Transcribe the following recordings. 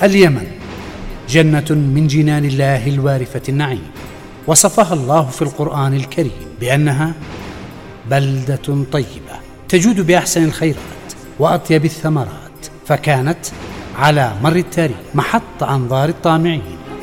اليمن جنة من جنان الله الوارفة النعيم، وصفها الله في القرآن الكريم بأنها بلدة طيبة تجود بأحسن الخيرات وأطيب الثمرات، فكانت على مر التاريخ محط أنظار الطامعين.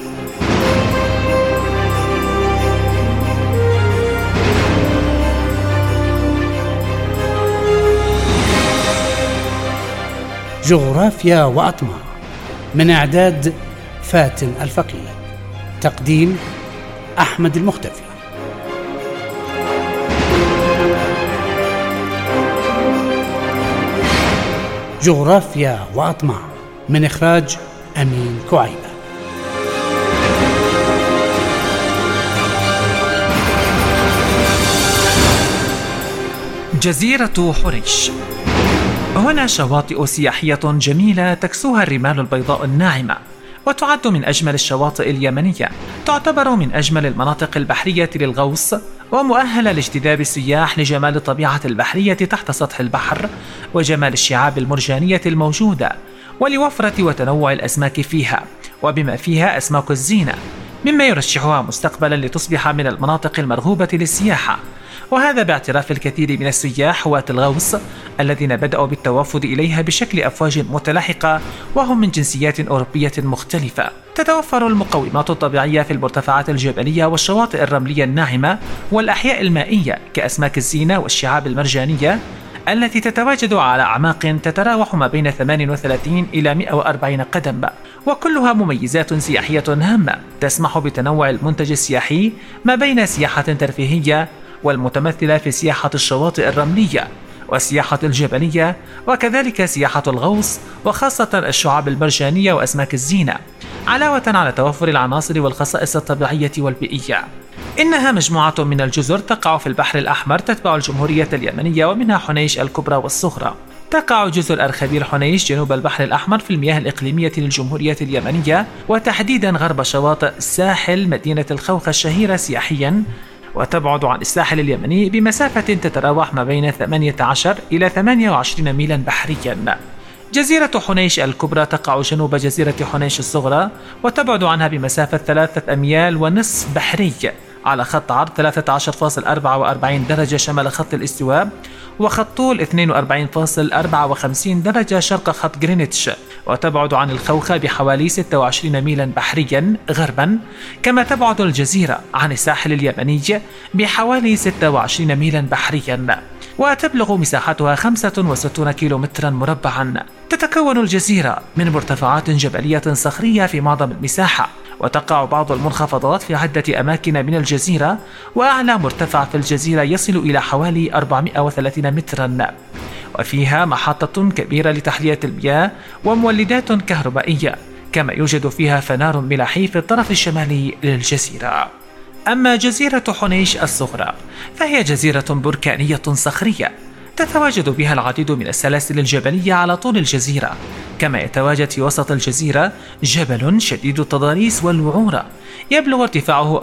جغرافيا وأطماع، من إعداد فاتن الفقيه، تقديم أحمد المختفي. جغرافيا وأطماع من إخراج أمين كعيبة. جزيرة حنيش. هنا شواطئ سياحية جميلة تكسوها الرمال البيضاء الناعمة، وتعد من أجمل الشواطئ اليمنية. تعتبر من أجمل المناطق البحرية للغوص، ومؤهلة لاجتذاب السياح لجمال الطبيعة البحرية تحت سطح البحر وجمال الشعاب المرجانية الموجودة، ولوفرة وتنوع الأسماك فيها، وبما فيها أسماك الزينة، مما يرشحها مستقبلا لتصبح من المناطق المرغوبة للسياحة. وهذا باعتراف الكثير من السياح هواة الغوص الذين بدأوا بالتوافد إليها بشكل أفواج متلاحقة، وهم من جنسيات أوروبية مختلفة. تتوفر المقومات الطبيعية في المرتفعات الجبلية والشواطئ الرملية الناعمة والأحياء المائية كأسماك الزينة والشعاب المرجانية التي تتواجد على أعماق تتراوح ما بين 38 إلى 140 قدم، وكلها مميزات سياحية هامة تسمح بتنوع المنتج السياحي ما بين سياحة ترفيهية والمتمثلة في سياحة الشواطئ الرملية والسياحة الجبلية، وكذلك سياحة الغوص وخاصة الشعاب المرجانية وأسماك الزينة، علاوة على توفر العناصر والخصائص الطبيعية والبيئية. إنها مجموعة من الجزر تقع في البحر الأحمر تتبع الجمهورية اليمنية، ومنها حنيش الكبرى والصغرى. تقع جزر أرخبيل حنيش جنوب البحر الأحمر في المياه الإقليمية للجمهورية اليمنية، وتحديدا غرب شواطئ ساحل مدينة الخوخة الشهيرة سياحيا، وتبعد عن الساحل اليمني بمسافة تتراوح ما بين 18 إلى 28 ميلا بحريا. جزيرة حنيش الكبرى تقع جنوب جزيرة حنيش الصغرى، وتبعد عنها بمسافة 3 أميال ونصف بحري على خط عرض 13.44 درجة شمال خط الاستواء، وخط طول 42.54 درجة شرق خط غرينتش، وتبعد عن الخوخة بحوالي 26 ميلا بحريا غربا. كما تبعد الجزيرة عن الساحل اليمني بحوالي 26 ميلا بحريا، وتبلغ مساحتها 65 كيلومترا مربعا. تتكون الجزيرة من مرتفعات جبلية صخرية في معظم المساحة، وتقع بعض المنخفضات في عدة أماكن من الجزيرة، وأعلى مرتفع في الجزيرة يصل إلى حوالي 430 مترا، وفيها محطة كبيرة لتحلية المياه ومولدات كهربائية، كما يوجد فيها فنار ملاحي في الطرف الشمالي للجزيرة. أما جزيرة حنيش الصغرى فهي جزيرة بركانية صخرية تتواجد بها العديد من السلاسل الجبلية على طول الجزيرة، كما يتواجد في وسط الجزيرة جبل شديد التضاريس والوعورة يبلغ ارتفاعه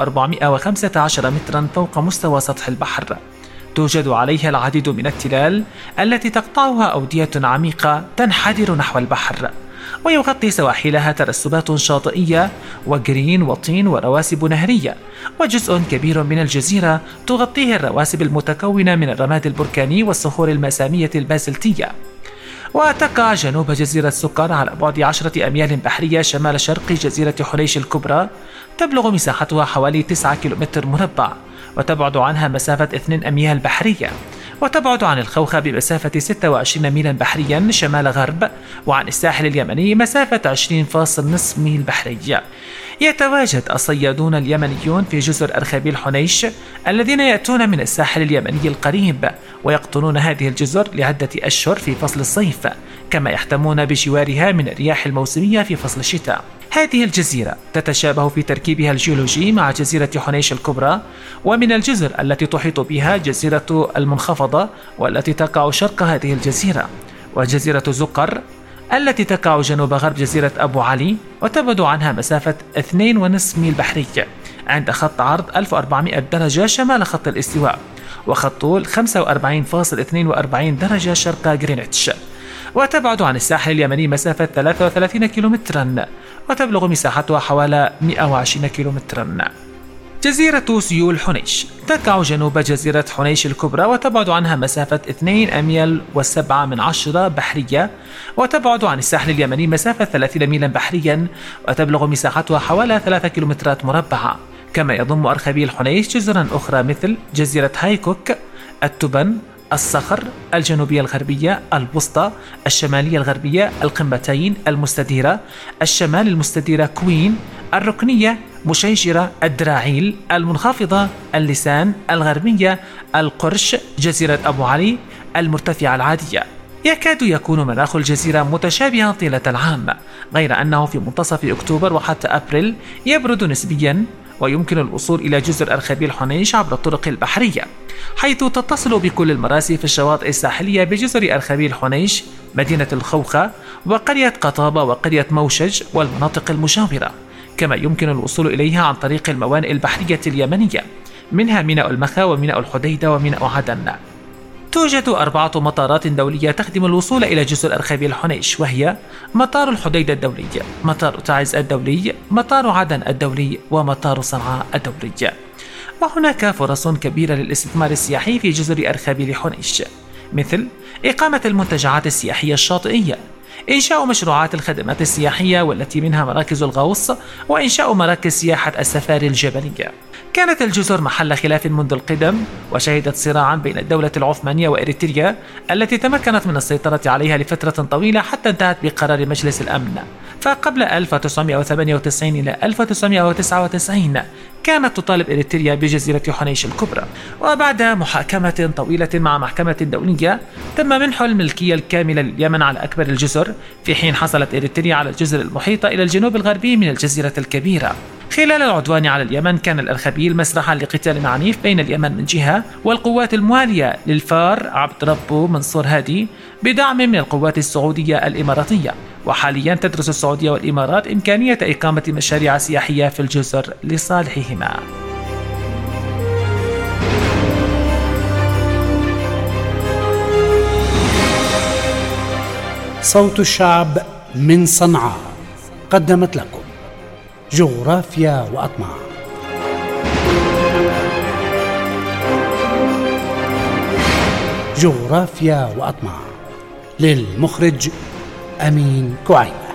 415 مترا فوق مستوى سطح البحر. توجد عليها العديد من التلال التي تقطعها أودية عميقة تنحدر نحو البحر، ويغطي سواحلها ترسبات شاطئية وجرين وطين ورواسب نهرية، وجزء كبير من الجزيرة تغطيه الرواسب المتكونة من الرماد البركاني والصخور المسامية البازلتية. وتقع جنوب جزيرة سكر على بعد 10 أميال بحرية شمال شرق جزيرة حنيش الكبرى، تبلغ مساحتها حوالي 9 كيلومتر مربع، وتبعد عنها مسافة 2 أميال بحرية، وتبعد عن الخوخة بمسافة 26 ميلا بحريا شمال غرب، وعن الساحل اليمني مسافة 20.5 ميل بحرية. يتواجد الصيادون اليمنيون في جزر أرخبيل حنيش الذين يأتون من الساحل اليمني القريب، ويقطنون هذه الجزر لعدة أشهر في فصل الصيف، كما يحتمون بجوارها من الرياح الموسمية في فصل الشتاء. هذه الجزيرة تتشابه في تركيبها الجيولوجي مع جزيرة حنيش الكبرى، ومن الجزر التي تحيط بها جزيرة المنخفضة والتي تقع شرق هذه الجزيرة، وجزيرة زقر التي تقع جنوب غرب جزيرة أبو علي، وتبعد عنها مسافة 2.5 ميل بحري عند خط عرض 1400 درجة شمال خط الاستواء، وخط طول 45.42 درجة شرق غرينتش. وتبعد عن الساحل اليمني مسافة 33 كيلومترا، وتبلغ مساحتها حوالي 120 كيلومترا. جزيرة سيول حنيش تقع جنوب جزيرة حنيش الكبرى، وتبعد عنها مسافة 2 أميال و7 بحرية، وتبعد عن الساحل اليمني مسافة 30 ميلا بحريا، وتبلغ مساحتها حوالي 3 كيلومترات مربعة. كما يضم أرخبيل حنيش جزرا أخرى مثل جزيرة هايكوك، التبن، الصخر، الجنوبية الغربية، الوسطى، الشمالية الغربية، القمتين، المستديرة، الشمال المستديرة، كوين، الركنية، مشيشرة، الدراعيل، المنخفضة، اللسان، الغربية، القرش، جزيرة أبو علي، المرتفعة العادية. يكاد يكون مناخ الجزيرة متشابها طيلة العام، غير أنه في منتصف أكتوبر وحتى أبريل يبرد نسبيا، ويمكن الوصول إلى جزر أرخبيل حنيش عبر الطرق البحرية، حيث تتصل بكل المراسي في الشواطئ الساحلية بجزر أرخبيل حنيش، مدينة الخوخة، وقرية قطابة، وقرية موشج، والمناطق المجاورة. كما يمكن الوصول إليها عن طريق الموانئ البحرية اليمنية، منها ميناء المخا وميناء الحديدة وميناء عدن. توجد 4 مطارات دولية تخدم الوصول إلى جزر أرخبيل حنيش، وهي مطار الحديدة الدولي، مطار تعز الدولي، مطار عدن الدولي، ومطار صنعاء الدولي. وهناك فرص كبيرة للاستثمار السياحي في جزر أرخبيل حنيش، مثل إقامة المنتجعات السياحية الشاطئية، إنشاء مشروعات الخدمات السياحية والتي منها مراكز الغوص، وإنشاء مراكز سياحة السفاري الجبلية. كانت الجزر محل خلاف منذ القدم، وشهدت صراعا بين الدولة العثمانية وإريتريا التي تمكنت من السيطرة عليها لفترة طويلة حتى انتهت بقرار مجلس الأمن. فقبل 1998 إلى 1999 كانت تطالب إريتريا بجزيرة حنيش الكبرى، وبعد محاكمة طويلة مع محكمة دولية تم منح الملكية الكاملة لليمن على أكبر الجزر، في حين حصلت إريتريا على الجزر المحيطة إلى الجنوب الغربي من الجزيرة الكبيرة. خلال العدوان على اليمن كان الأرخبيل مسرحا لقتال عنيف بين اليمن من جهة والقوات الموالية للفار عبد ربه منصور هادي بدعم من القوات السعودية الإماراتية. وحاليا تدرس السعودية والإمارات إمكانية إقامة مشاريع سياحية في الجزر لصالحهما. صوت الشعب من صنعاء قدمت لكم جغرافيا وأطماع. جغرافيا وأطماع للمخرج أمين كعيب.